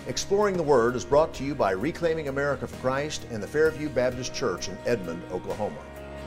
Exploring the Word is brought to you by Reclaiming America for Christ and the Fairview Baptist Church in Edmond, Oklahoma.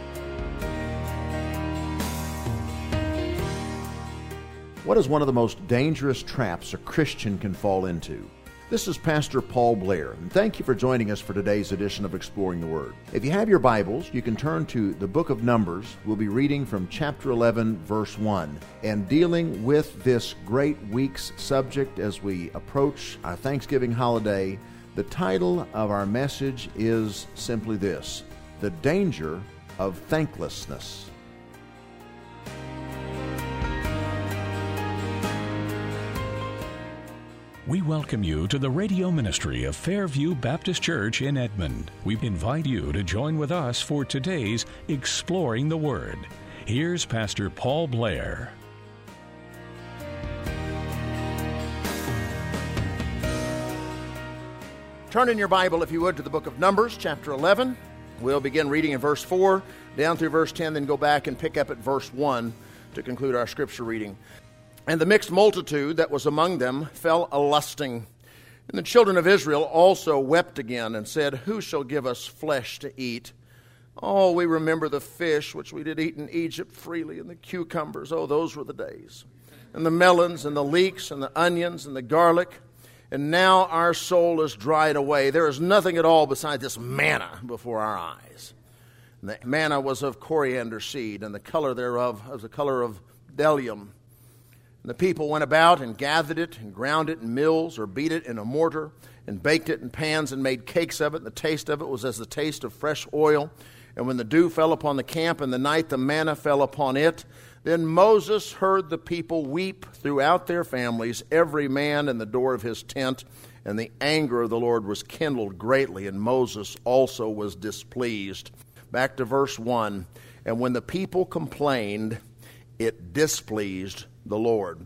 What is one of the most dangerous traps a Christian can fall into? This is Pastor Paul Blair, and thank you for joining us for today's edition of Exploring the Word. If you have your Bibles, you can turn to the book of Numbers. We'll be reading from chapter 11, verse 1, and dealing with this great week's subject as we approach our Thanksgiving holiday. The title of our message is simply this: The Danger of Thanklessness. We welcome you to the radio ministry of Fairview Baptist Church in Edmond. We invite you to join with us for today's Exploring the Word. Here's Pastor Paul Blair. Turn in your Bible, if you would, to the book of Numbers, chapter 11. We'll begin reading in verse 4, down through verse 10, then go back and pick up at verse 1 to conclude our scripture reading. And the mixed multitude that was among them fell a-lusting. And the children of Israel also wept again and said, Who shall give us flesh to eat? Oh, we remember the fish which we did eat in Egypt freely, and the cucumbers. Oh, those were the days. And the melons and the leeks and the onions and the garlic. And now our soul is dried away. There is nothing at all beside this manna before our eyes. And the manna was of coriander seed, and the color thereof was the color of bdellium. And the people went about and gathered it and ground it in mills or beat it in a mortar and baked it in pans and made cakes of it. And the taste of it was as the taste of fresh oil. And when the dew fell upon the camp in the night, the manna fell upon it. Then Moses heard the people weep throughout their families, every man in the door of his tent. And the anger of the Lord was kindled greatly, and Moses also was displeased. Back to verse 1. And when the people complained, it displeased the Lord.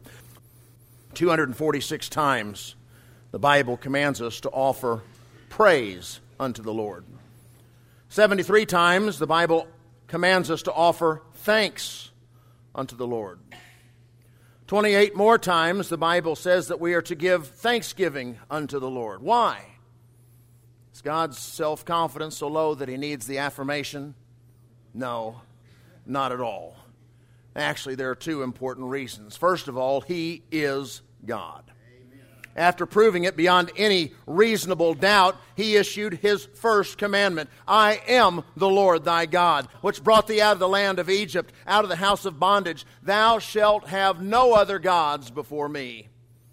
246 times the Bible commands us to offer praise unto the Lord. 73 times the Bible commands us to offer thanks unto the Lord. 28 more times the Bible says that we are to give thanksgiving unto the Lord. Why? Is God's self-confidence so low that he needs the affirmation? No, not at all. Actually, there are two important reasons. First of all, he is God. Amen. After proving it beyond any reasonable doubt, he issued his first commandment. I am the Lord thy God, which brought thee out of the land of Egypt, out of the house of bondage. Thou shalt have no other gods before me.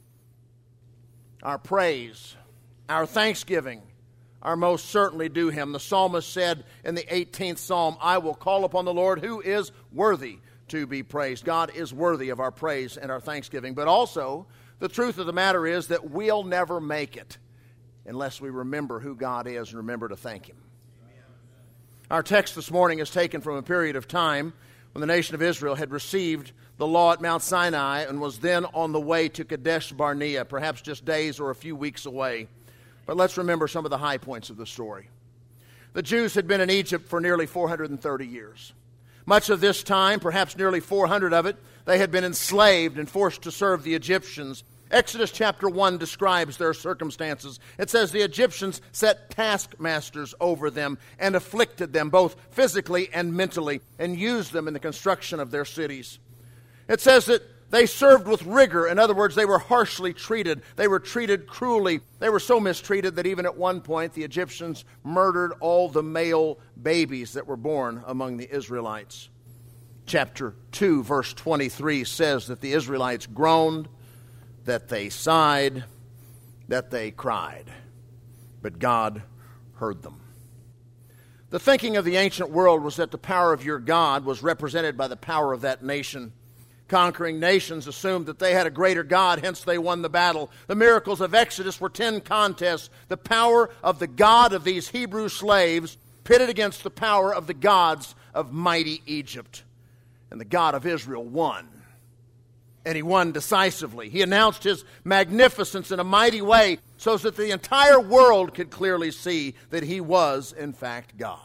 Our praise, our thanksgiving, are most certainly due him. The psalmist said in the 18th Psalm, I will call upon the Lord who is worthy to be praised. God is worthy of our praise and our thanksgiving. But also, the truth of the matter is that we'll never make it unless we remember who God is and remember to thank him. Amen. Our text this morning is taken from a period of time when the nation of Israel had received the law at Mount Sinai and was then on the way to Kadesh Barnea, perhaps just days or a few weeks away. But let's remember some of the high points of the story. The Jews had been in Egypt for nearly 430 years. Much of this time, perhaps nearly 400 of it, they had been enslaved and forced to serve the Egyptians. Exodus chapter 1 describes their circumstances. It says the Egyptians set taskmasters over them and afflicted them both physically and mentally and used them in the construction of their cities. It says that they served with rigor. In other words, they were harshly treated. They were treated cruelly. They were so mistreated that even at one point the Egyptians murdered all the male babies that were born among the Israelites. Chapter 2, verse 23 says that the Israelites groaned, that they sighed, that they cried. But God heard them. The thinking of the ancient world was that the power of your God was represented by the power of that nation. Conquering nations assumed that they had a greater God, hence they won the battle. The miracles of Exodus were 10 contests. The power of the God of these Hebrew slaves pitted against the power of the gods of mighty Egypt. And the God of Israel won. And he won decisively. He announced his magnificence in a mighty way so that the entire world could clearly see that he was, in fact, God.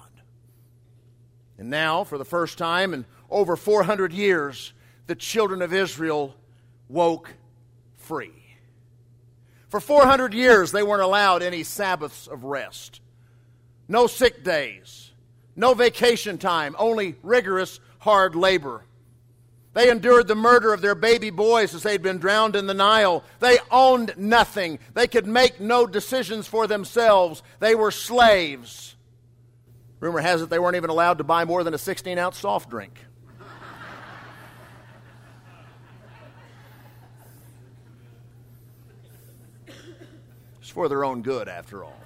And now, for the first time in over 400 years, the children of Israel woke free. For 400 years, they weren't allowed any Sabbaths of rest. No sick days. No vacation time. Only rigorous, hard labor. They endured the murder of their baby boys as they'd been drowned in the Nile. They owned nothing. They could make no decisions for themselves. They were slaves. Rumor has it they weren't even allowed to buy more than a 16-ounce soft drink. It's for their own good, after all.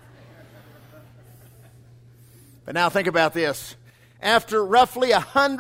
But now think about this. After roughly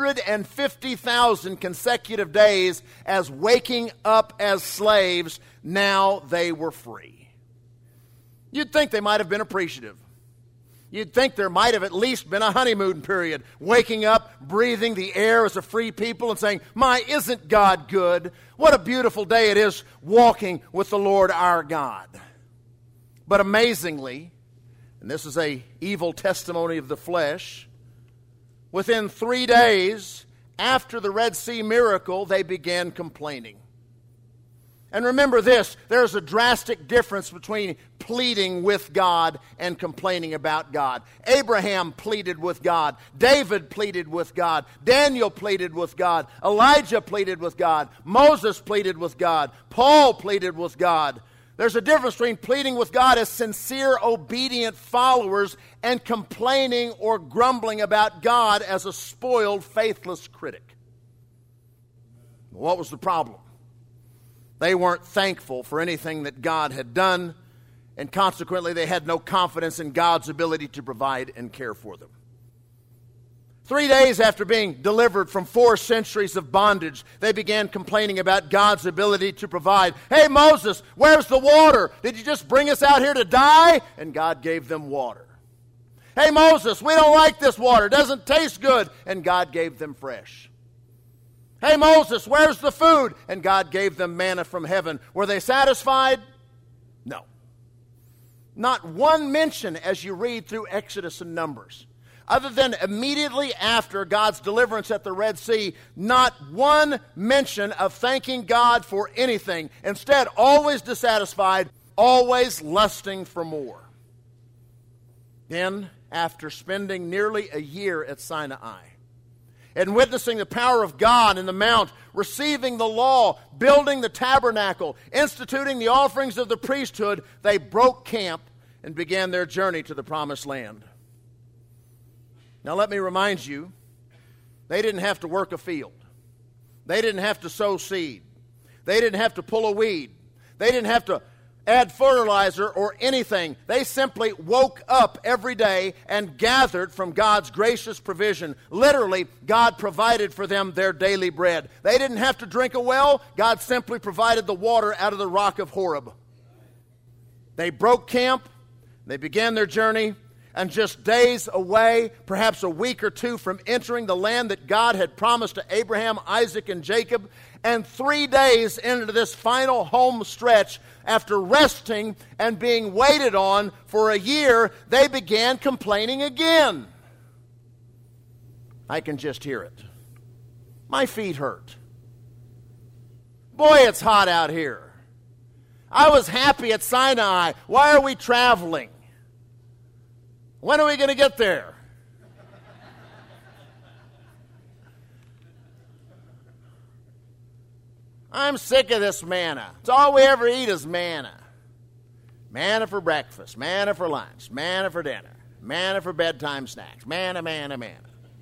150,000 consecutive days as waking up as slaves, now they were free. You'd think they might have been appreciative. You'd think there might have at least been a honeymoon period, waking up, breathing the air as a free people and saying, "My, isn't God good? What a beautiful day it is walking with the Lord our God." But amazingly, and this is an evil testimony of the flesh, within 3 days after the Red Sea miracle, they began complaining. And remember this, there's a drastic difference between pleading with God and complaining about God. Abraham pleaded with God. David pleaded with God. Daniel pleaded with God. Elijah pleaded with God. Moses pleaded with God. Paul pleaded with God. There's a difference between pleading with God as sincere, obedient followers and complaining or grumbling about God as a spoiled, faithless critic. What was the problem? They weren't thankful for anything that God had done, and consequently they had no confidence in God's ability to provide and care for them. 3 days after being delivered from 4 centuries of bondage, they began complaining about God's ability to provide. "Hey, Moses, where's the water? Did you just bring us out here to die?" And God gave them water. "Hey, Moses, we don't like this water. It doesn't taste good." And God gave them fresh. "Hey, Moses, where's the food?" And God gave them manna from heaven. Were they satisfied? No. Not one mention as you read through Exodus and Numbers. Other than immediately after God's deliverance at the Red Sea, not one mention of thanking God for anything. Instead, always dissatisfied, always lusting for more. Then, after spending nearly a year at Sinai, and witnessing the power of God in the mount, receiving the law, building the tabernacle, instituting the offerings of the priesthood, they broke camp and began their journey to the promised land. Now let me remind you, they didn't have to work a field. They didn't have to sow seed. They didn't have to pull a weed. They didn't have to add fertilizer or anything. They simply woke up every day and gathered from God's gracious provision. Literally, God provided for them their daily bread. They didn't have to drink a well. God simply provided the water out of the rock of Horeb. They broke camp. They began their journey. And just days away, perhaps a week or two from entering the land that God had promised to Abraham, Isaac, and Jacob, and 3 days into this final home stretch, after resting and being waited on for a year, they began complaining again. I can just hear it. My feet hurt. Boy, it's hot out here. I was happy at Sinai. Why are we traveling? When are we going to get there? I'm sick of this manna. It's all we ever eat is manna. Manna for breakfast, manna for lunch, manna for dinner, manna for bedtime snacks, manna, manna, manna.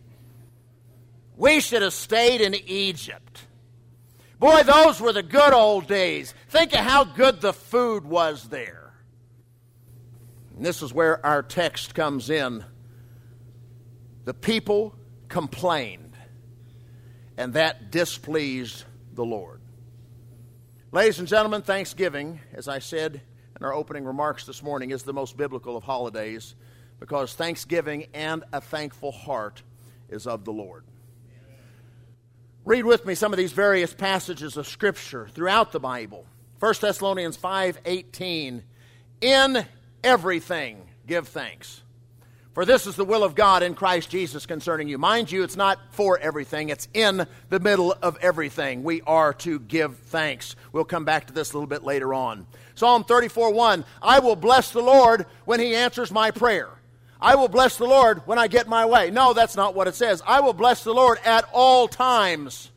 We should have stayed in Egypt. Boy, those were the good old days. Think of how good the food was there. And this is where our text comes in. The people complained, and that displeased the Lord. Ladies and gentlemen, Thanksgiving, as I said in our opening remarks this morning, is the most biblical of holidays because Thanksgiving and a thankful heart is of the Lord. Read with me some of these various passages of Scripture throughout the Bible. 1 Thessalonians 5:18, "In everything give thanks, For this is the will of God in Christ Jesus concerning you. Mind you, it's not for everything. It's in the middle of everything. We are to give thanks. We'll come back to this a little bit later on. Psalm 34:1, I will bless the Lord when he answers my prayer. I will bless the Lord when I get my way. No, that's not what it says. I will bless the Lord at all times.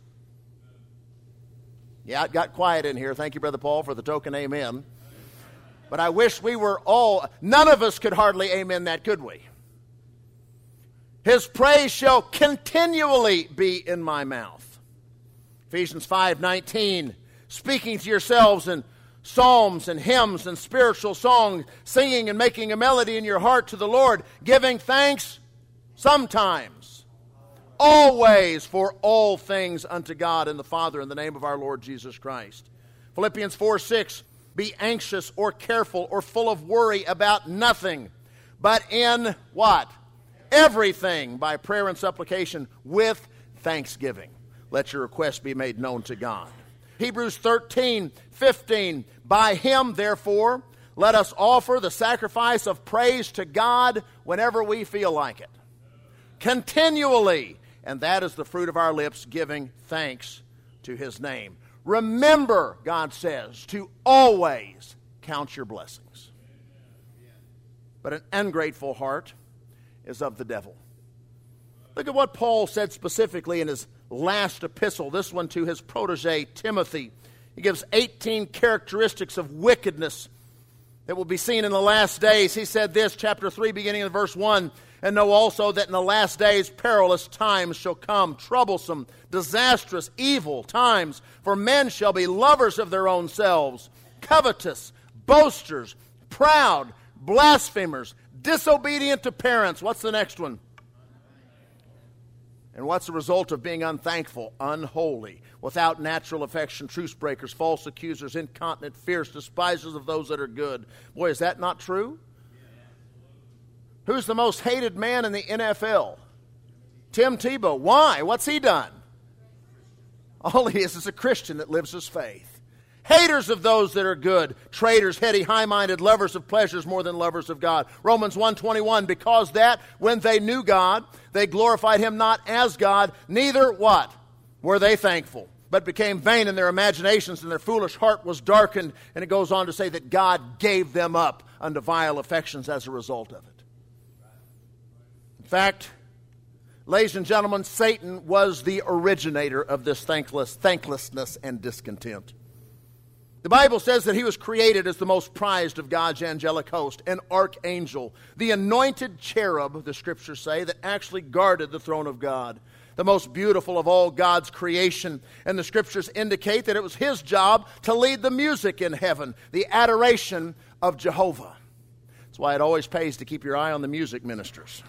Yeah, it got quiet in here. Thank you, Brother Paul, for the token amen. But I wish we were none of us could hardly amen that, could we? His praise shall continually be in my mouth. Ephesians 5:19, speaking to yourselves in psalms and hymns and spiritual songs, singing and making a melody in your heart to the Lord, giving thanks sometimes, always for all things unto God and the Father in the name of our Lord Jesus Christ. Philippians 4:6, be anxious or careful or full of worry about nothing, but in what? Everything by prayer and supplication with thanksgiving. Let your requests be made known to God. Hebrews 13:15, by him, therefore, let us offer the sacrifice of praise to God whenever we feel like it. Continually, and that is the fruit of our lips, giving thanks to his name. Remember, God says, to always count your blessings. But an ungrateful heart is of the devil. Look at what Paul said specifically in his last epistle, this one to his protege Timothy. He gives 18 characteristics of wickedness that will be seen in the last days. He said this, chapter 3, beginning in verse 1, and know also that in the last days perilous times shall come, troublesome, disastrous, evil times, for men shall be lovers of their own selves, covetous, boasters, proud, blasphemers, disobedient to parents. What's the next one? And what's the result of being unthankful? Unholy, without natural affection, truce breakers, false accusers, incontinent, fierce, despisers of those that are good. Boy, is that not true? Who's the most hated man in the NFL? Tim Tebow. Why? What's he done? All he is a Christian that lives his faith. Haters of those that are good, traitors, heady, high-minded, lovers of pleasures more than lovers of God. Romans 1:21, because that when they knew God, they glorified him not as God, neither what? Were they thankful, but became vain in their imaginations, and their foolish heart was darkened. And it goes on to say that God gave them up unto vile affections as a result of it. In fact, ladies and gentlemen, Satan was the originator of this thanklessness and discontent. The Bible says that he was created as the most prized of God's angelic host, an archangel, the anointed cherub, the scriptures say, that actually guarded the throne of God, the most beautiful of all God's creation. And the scriptures indicate that it was his job to lead the music in heaven, the adoration of Jehovah. That's why it always pays to keep your eye on the music ministers.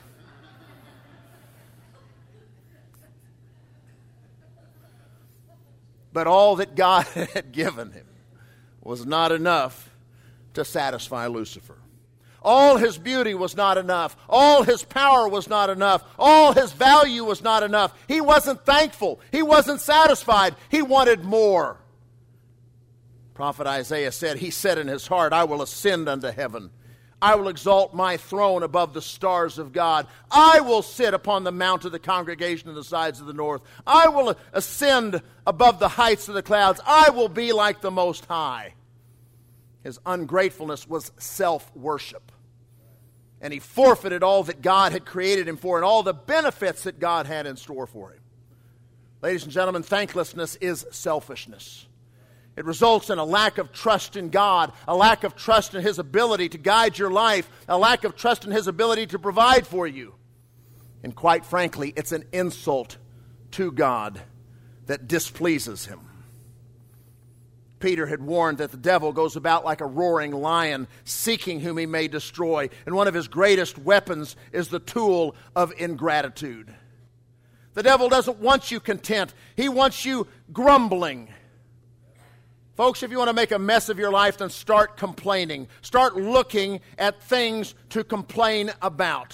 But all that God had given him was not enough to satisfy Lucifer. All his beauty was not enough. All his power was not enough. All his value was not enough. He wasn't thankful. He wasn't satisfied. He wanted more. Prophet Isaiah said, he said in his heart, I will ascend unto heaven. I will exalt my throne above the stars of God. I will sit upon the mount of the congregation in the sides of the north. I will ascend above the heights of the clouds. I will be like the Most High. His ungratefulness was self-worship. And he forfeited all that God had created him for and all the benefits that God had in store for him. Ladies and gentlemen, thanklessness is selfishness. It results in a lack of trust in God, a lack of trust in his ability to guide your life, a lack of trust in his ability to provide for you. And quite frankly, it's an insult to God that displeases him. Peter had warned that the devil goes about like a roaring lion, seeking whom he may destroy. And one of his greatest weapons is the tool of ingratitude. The devil doesn't want you content. He wants you grumbling. Folks, if you want to make a mess of your life, then start complaining. Start looking at things to complain about.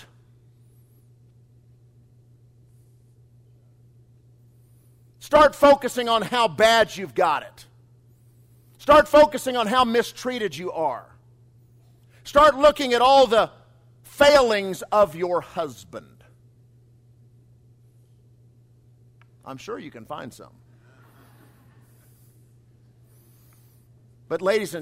Start focusing on how bad you've got it. Start focusing on how mistreated you are. Start looking at all the failings of your husband. I'm sure you can find some. But ladies,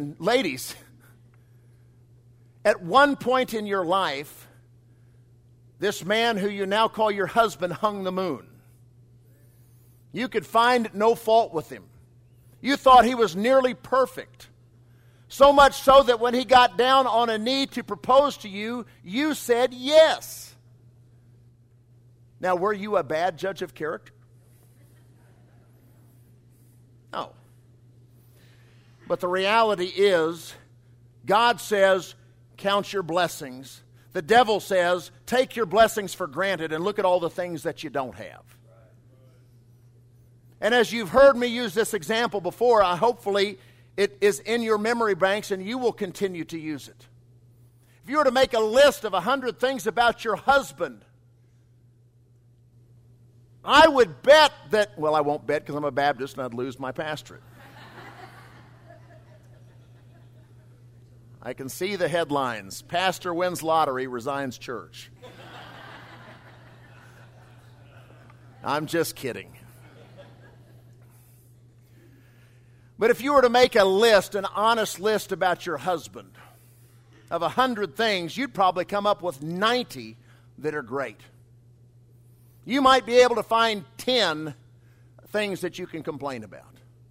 at one point in your life, this man who you now call your husband hung the moon. You could find no fault with him. You thought he was nearly perfect. So much so that when he got down on a knee to propose to you, you said yes. Now, were you a bad judge of character? No. But the reality is, God says, count your blessings. The devil says, take your blessings for granted and look at all the things that you don't have. And as you've heard me use this example before, hopefully it is in your memory banks and you will continue to use it. If you were to make a list of 100 things about your husband, I would bet that, well, I won't bet because I'm a Baptist and I'd lose my pastorate. I can see the headlines. Pastor wins lottery, resigns church. I'm just kidding. But if you were to make a list, an honest list about your husband, of 100 things, you'd probably come up with 90 that are great. You might be able to find 10 things that you can complain about.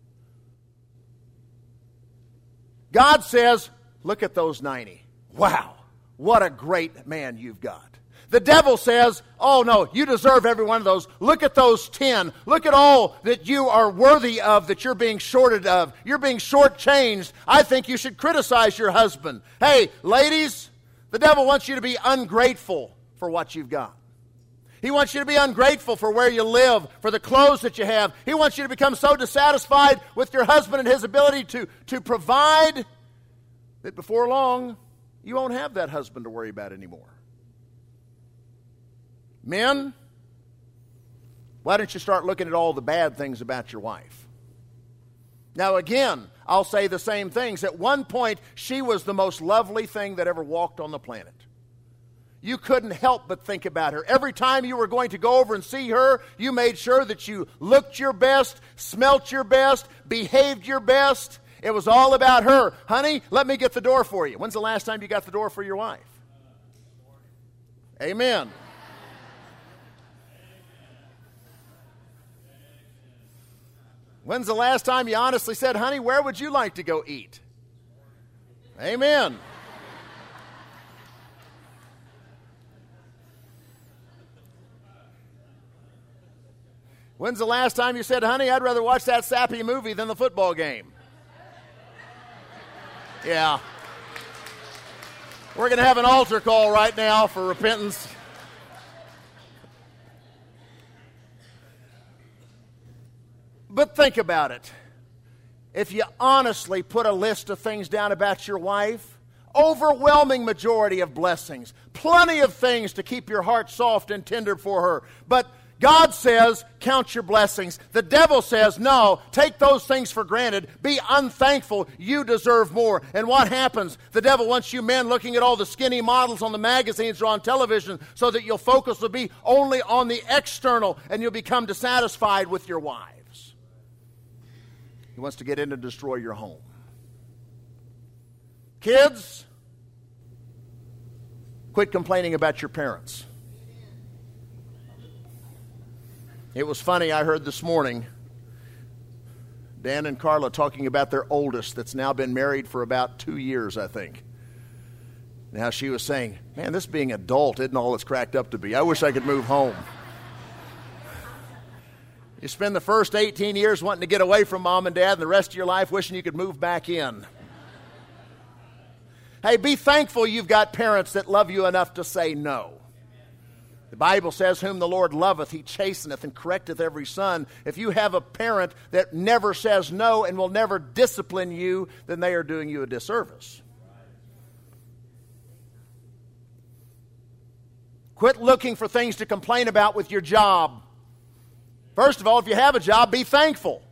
God says, look at those 90. Wow, what a great man you've got. The devil says, oh no, you deserve every one of those. Look at those 10. Look at all that you are worthy of, that you're being shorted of. You're being shortchanged. I think you should criticize your husband. Hey, ladies, the devil wants you to be ungrateful for what you've got. He wants you to be ungrateful for where you live, for the clothes that you have. He wants you to become so dissatisfied with your husband and his ability to provide that before long, you won't have that husband to worry about anymore. Men, why don't you start looking at all the bad things about your wife? Now again, I'll say the same things. At one point, she was the most lovely thing that ever walked on the planet. You couldn't help but think about her. Every time you were going to go over and see her, you made sure that you looked your best, smelt your best, behaved your best. It was all about her. Honey, let me get the door for you. When's the last time you got the door for your wife? Amen. When's the last time you honestly said, honey, where would you like to go eat? Amen. When's the last time you said, honey, I'd rather watch that sappy movie than the football game? Yeah. We're going to have an altar call right now for repentance. But think about it. If you honestly put a list of things down about your wife, overwhelming majority of blessings, plenty of things to keep your heart soft and tender for her. But God says, count your blessings. The devil says, no, take those things for granted. Be unthankful. You deserve more. And what happens? The devil wants you men looking at all the skinny models on the magazines or on television so that your focus will be only on the external and you'll become dissatisfied with your wives. He wants to get in and destroy your home. Kids, quit complaining about your parents. It was funny, I heard this morning, Dan and Carla talking about their oldest that's now been married for about 2 years, I think. Now she was saying, man, this being adult isn't all it's cracked up to be. I wish I could move home. You spend the first 18 years wanting to get away from mom and dad and the rest of your life wishing you could move back in. Hey, be thankful you've got parents that love you enough to say no. The Bible says, whom the Lord loveth, he chasteneth and correcteth every son. If you have a parent that never says no and will never discipline you, then they are doing you a disservice. Quit looking for things to complain about with your job. First of all, if you have a job, be thankful.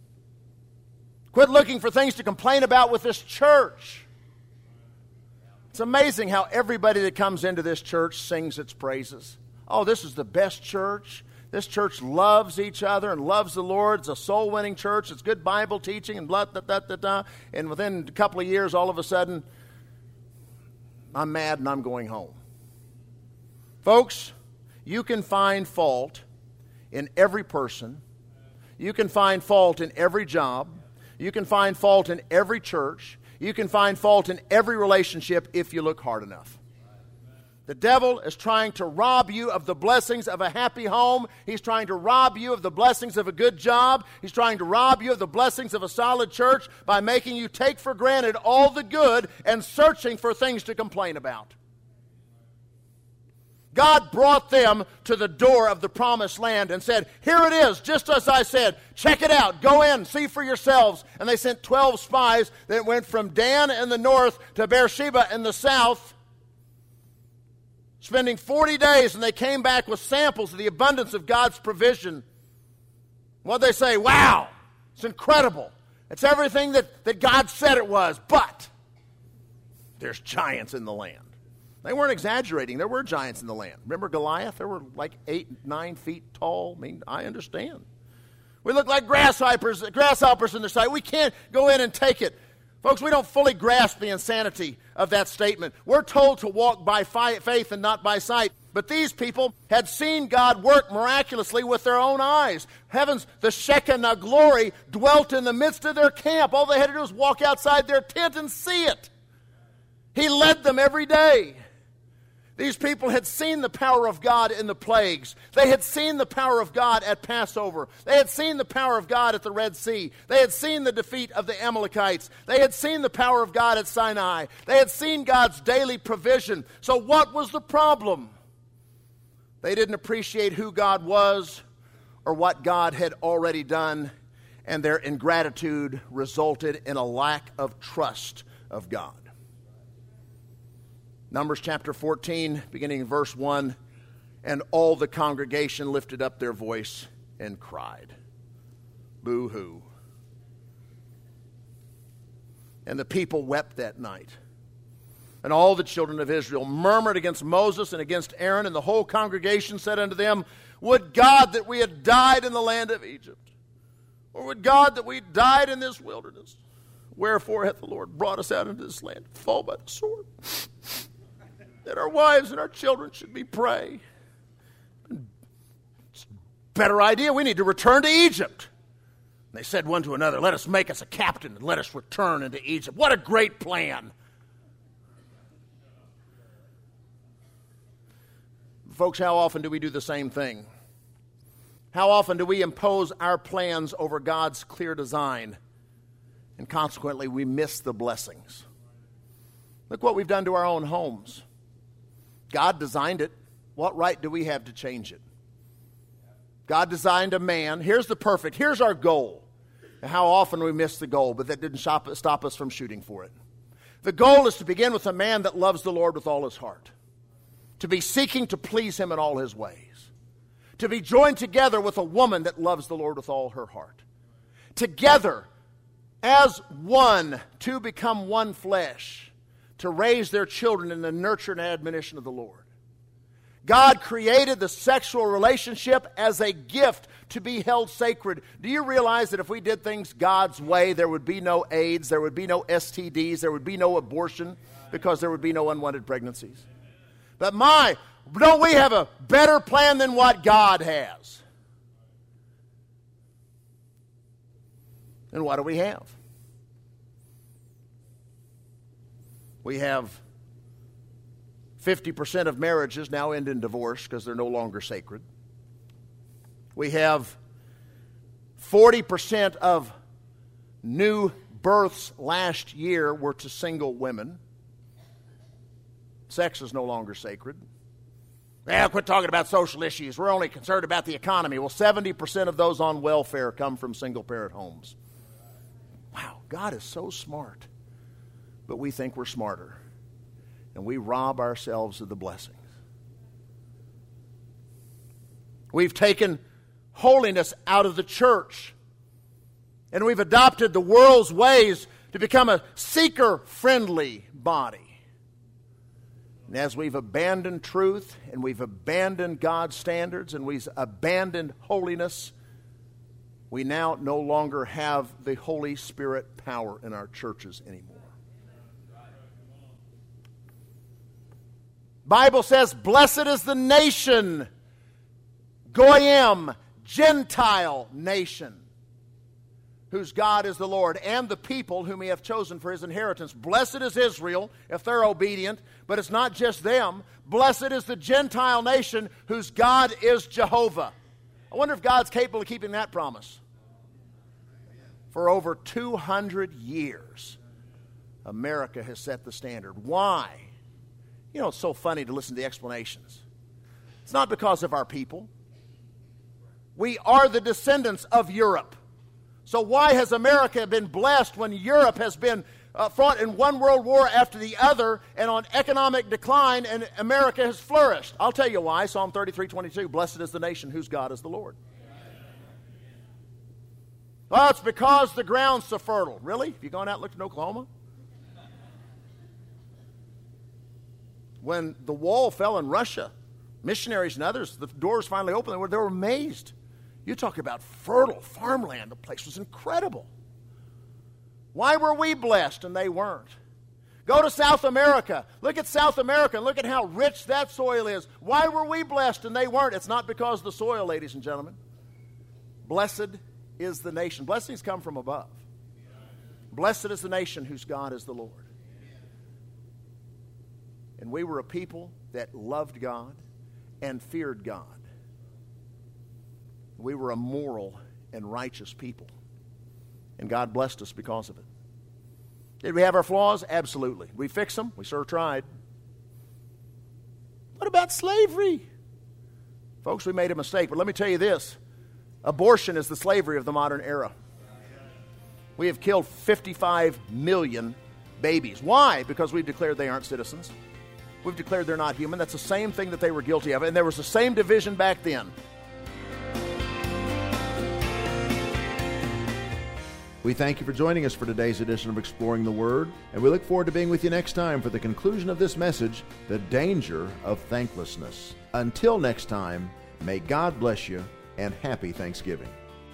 Quit looking for things to complain about with this church. It's amazing how everybody that comes into this church sings its praises. Oh, this is the best church. This church loves each other and loves the Lord. It's a soul-winning church. It's good Bible teaching and blah, blah, blah, blah, blah. And within a couple of years, all of a sudden, I'm mad and I'm going home. Folks, you can find fault in every person. You can find fault in every job. You can find fault in every church. You can find fault in every relationship if you look hard enough. The devil is trying to rob you of the blessings of a happy home. He's trying to rob you of the blessings of a good job. He's trying to rob you of the blessings of a solid church by making you take for granted all the good and searching for things to complain about. God brought them to the door of the promised land and said, here it is, just as I said. Check it out. Go in, see for yourselves. And they sent 12 spies that went from Dan in the north to Beersheba in the south, spending 40 days, and they came back with samples of the abundance of God's provision. What'd they say? Wow, it's incredible. It's everything that God said it was, but there's giants in the land. They weren't exaggerating. There were giants in the land. Remember Goliath? They were like 8, 9 feet tall. I mean, I understand. We look like grasshoppers in their sight. We can't go in and take it. Folks, we don't fully grasp the insanity of that statement. We're told to walk by faith and not by sight. But these people had seen God work miraculously with their own eyes. Heavens, the Shekinah glory dwelt in the midst of their camp. All they had to do was walk outside their tent and see it. He led them every day. These people had seen the power of God in the plagues. They had seen the power of God at Passover. They had seen the power of God at the Red Sea. They had seen the defeat of the Amalekites. They had seen the power of God at Sinai. They had seen God's daily provision. So what was the problem? They didn't appreciate who God was or what God had already done, and their ingratitude resulted in a lack of trust of God. Numbers chapter 14, beginning in verse 1, and all the congregation lifted up their voice and cried, boo-hoo. And the people wept that night. And all the children of Israel murmured against Moses and against Aaron, and the whole congregation said unto them, would God that we had died in the land of Egypt, or would God that we died in this wilderness? Wherefore hath the Lord brought us out into this land to fall by the sword? That our wives and our children should be prey. It's a better idea. We need to return to Egypt. And they said one to another, let us make us a captain and let us return into Egypt. What a great plan. Folks, how often do we do the same thing? How often do we impose our plans over God's clear design? And consequently, we miss the blessings. Look what we've done to our own homes. God designed it. What right do we have to change it? God designed a man. Here's our goal. And how often we miss the goal, but that didn't stop us from shooting for it. The goal is to begin with a man that loves the Lord with all his heart. To be seeking to please him in all his ways. To be joined together with a woman that loves the Lord with all her heart. Together, as one, to become one flesh. To raise their children in the nurture and admonition of the Lord. God created the sexual relationship as a gift to be held sacred. Do you realize that if we did things God's way, there would be no AIDS, there would be no STDs, there would be no abortion, because there would be no unwanted pregnancies? But don't we have a better plan than what God has? And what do we have? We have 50% of marriages now end in divorce because they're no longer sacred. We have 40% of new births last year were to single women. Sex is no longer sacred. Well, quit talking about social issues. We're only concerned about the economy. Well, 70% of those on welfare come from single-parent homes. Wow, God is so smart. But we think we're smarter. And we rob ourselves of the blessings. We've taken holiness out of the church. And we've adopted the world's ways to become a seeker-friendly body. And as we've abandoned truth, and we've abandoned God's standards, and we've abandoned holiness, we now no longer have the Holy Spirit power in our churches anymore. Bible says, blessed is the nation, Goyim, Gentile nation, whose God is the Lord, and the people whom he hath chosen for his inheritance. Blessed is Israel, if they're obedient, but it's not just them. Blessed is the Gentile nation, whose God is Jehovah. I wonder if God's capable of keeping that promise. For over 200 years, America has set the standard. Why? You know, it's so funny to listen to the explanations. It's not because of our people. We are the descendants of Europe. So why has America been blessed when Europe has been fought in one world war after the other and on economic decline, and America has flourished? I'll tell you why. Psalm 33:22, blessed is the nation whose God is the Lord. Well, it's because the ground's so fertile. Really? Have you gone out and looked in Oklahoma? When the wall fell in Russia, missionaries and others, the doors finally opened, they were amazed. You talk about fertile farmland. The place was incredible. Why were we blessed and they weren't? Go to South America. Look at South America and look at how rich that soil is. Why were we blessed and they weren't? It's not because of the soil, ladies and gentlemen. Blessed is the nation. Blessings come from above. Blessed is the nation whose God is the Lord. And we were a people that loved God and feared God. We were a moral and righteous people. And God blessed us because of it. Did we have our flaws? Absolutely. Did we fix them? We sure tried. What about slavery? Folks, we made a mistake. But let me tell you this. Abortion is the slavery of the modern era. We have killed 55 million babies. Why? Because we've declared they aren't citizens. We've declared they're not human. That's the same thing that they were guilty of. And there was the same division back then. We thank you for joining us for today's edition of Exploring the Word, and we look forward to being with you next time for the conclusion of this message, The Danger of Thanklessness. Until next time, may God bless you, and happy Thanksgiving.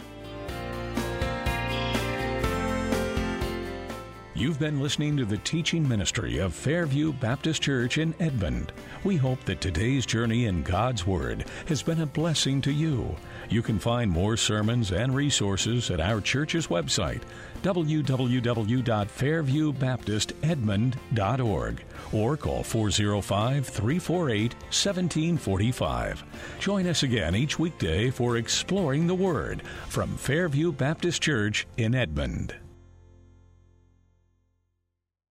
You've been listening to the teaching ministry of Fairview Baptist Church in Edmond. We hope that today's journey in God's Word has been a blessing to you. You can find more sermons and resources at our church's website, www.fairviewbaptistedmond.org, or call 405-348-1745. Join us again each weekday for Exploring the Word from Fairview Baptist Church in Edmond.